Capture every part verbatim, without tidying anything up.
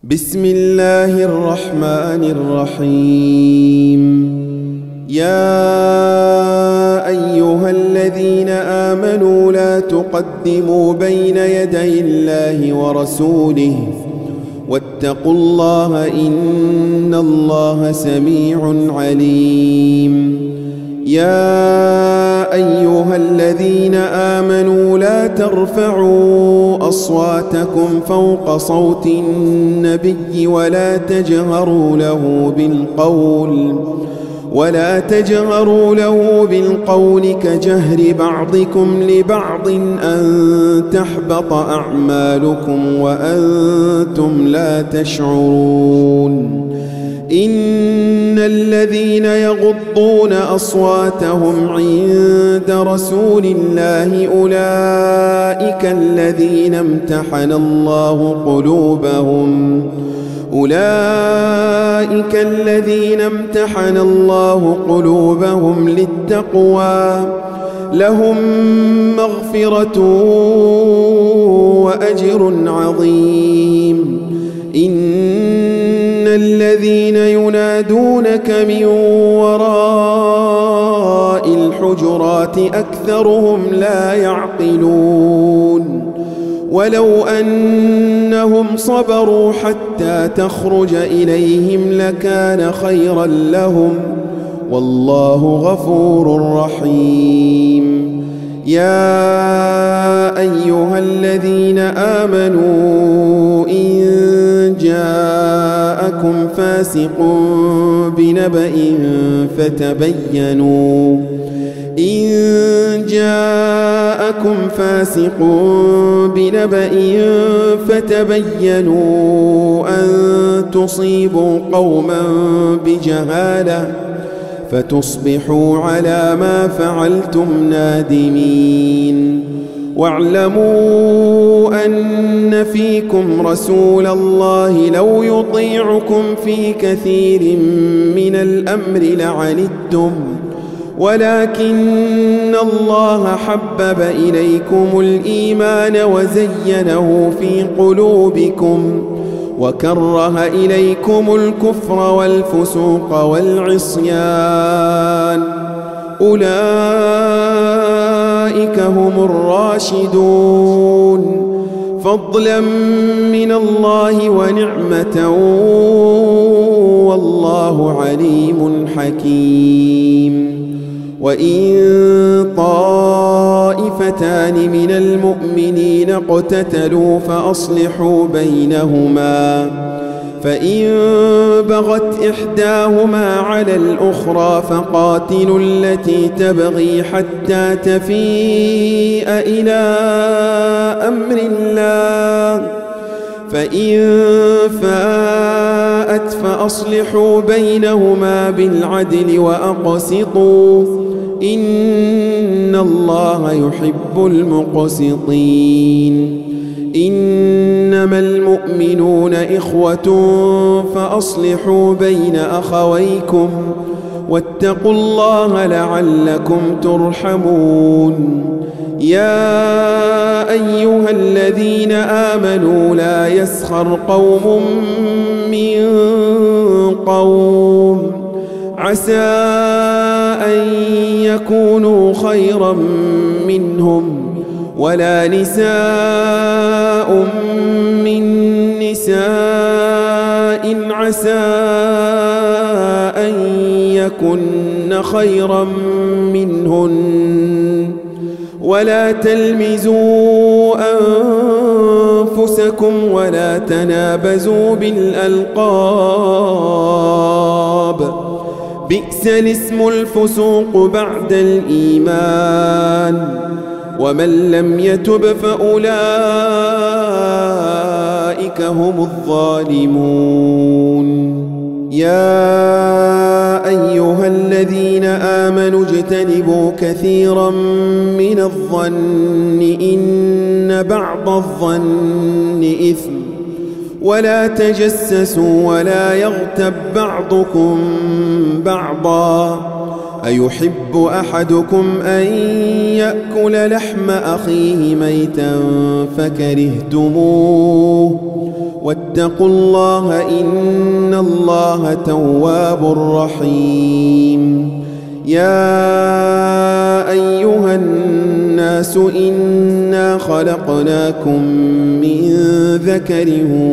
بسم الله الرحمن الرحيم. يا أيها الذين آمنوا لا تقدموا بين يدي الله ورسوله واتقوا الله إن الله سميع عليم. يا أيها الذين آمنوا لا ترفعوا أصواتكم فوق صوت النبي ولا تجهروا له بالقول ولا تجهروا له بالقول كجهر بعضكم لبعض أن تحبط أعمالكم وأنتم لا تشعرون. إن الذين يغضون أصواتهم عند رسول الله أولئك الذين امتحن الله قلوبهم أولئك الذين امتحن الله قلوبهم للتقوى لهم مغفرة وأجر عظيم. إن الذين ينادونك من وراء الحجرات أكثرهم لا يعقلون. ولو أنهم صبروا حتى تخرج إليهم لكان خيرا لهم والله غفور رحيم. يا أيها الذين آمنوا إن جاءكم فاسق بنبأ فتبينوا إن جاءكم فاسق بنبأ فتبينوا أن تصيبوا قوما بجهالة فتصبحوا على ما فعلتم نادمين. واعلموا أن فيكم رسول الله لو يطيعكم في كثير من الأمر لعنتم ولكن الله حبب إليكم الإيمان وزينه في قلوبكم وكره إليكم الكفر والفسوق والعصيان أولئك هم الراشدون فضلا من الله ونعمة والله عليم حكيم. وإن طائفتان من المؤمنين اقتتلوا فأصلحوا بينهما فإن بغت إحداهما على الأخرى فقاتلوا التي تبغي حتى تفيء إلى أمر الله فإن فاءت فأصلحوا بينهما بالعدل وأقسطوا إن الله يحب المقسطين. إنما المؤمنون إخوة فأصلحوا بين أخويكم واتقوا الله لعلكم ترحمون. يا أيها الذين آمنوا لا يسخر قوم من قوم عسى أن يكونوا خيرا منهم ولا نساء من نساء عسى أن يكن خيرا منهن ولا تلمزوا أنفسكم ولا تنابزوا بالألقاب بئس الاسم الفسوق بعد الإيمان ومن لم يتب فأولئك هم الظالمون. يا أيها الذين آمنوا اجتنبوا كثيرا من الظن إن بعض الظن إثم ولا تجسسوا ولا يغتب بعضكم بعضا أيحب أحدكم أن يأكل لحم أخيه ميتا فكرهتموه واتقوا الله إن الله تواب رحيم يا أيها الناس إنا خلقناكم من ذكر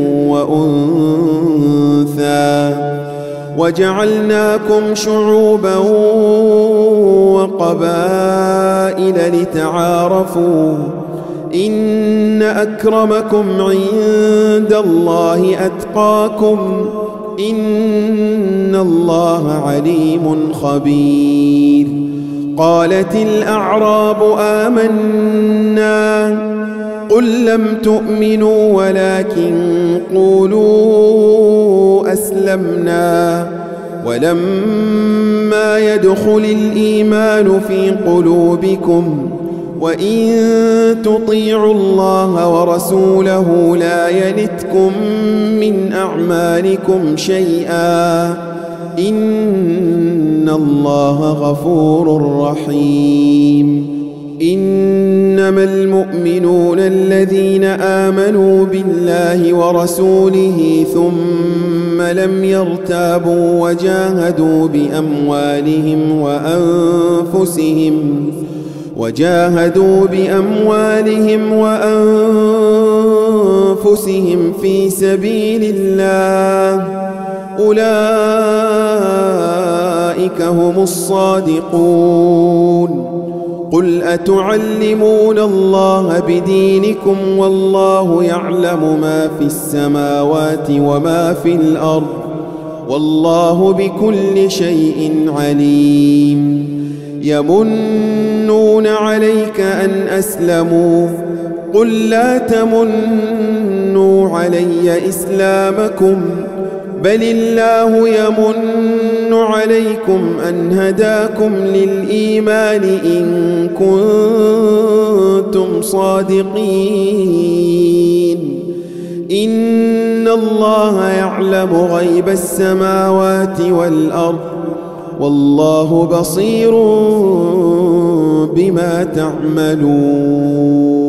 وأنثى وجعلناكم شعوبا وقبائل لتعارفوا إن أكرمكم عند الله أتقاكم إن الله عليم خبير قالت الأعراب آمنا قل لم تؤمنوا ولكن قولوا أسلمنا ولما يدخل الإيمان في قلوبكم وإن تطيعوا الله ورسوله لا يلتكم من أعمالكم شيئا إن الله غفور رحيم إنما المؤمنون الذين آمنوا بالله ورسوله ثم لم يرتابوا وجاهدوا بأموالهم وأنفسهم وجاهدوا بأموالهم وأنفسهم في سبيل الله أولئك هم الصادقون قل أتعلمون الله بدينكم والله يعلم ما في السماوات وما في الأرض والله بكل شيء عليم يمنون عليك أن أسلموا قل لا تمنوا علي إسلامكم بل الله يمن عليكم أن هداكم للإيمان إن كنتم صادقين إن الله يعلم غيب السماوات والأرض والله بصير بما تعملون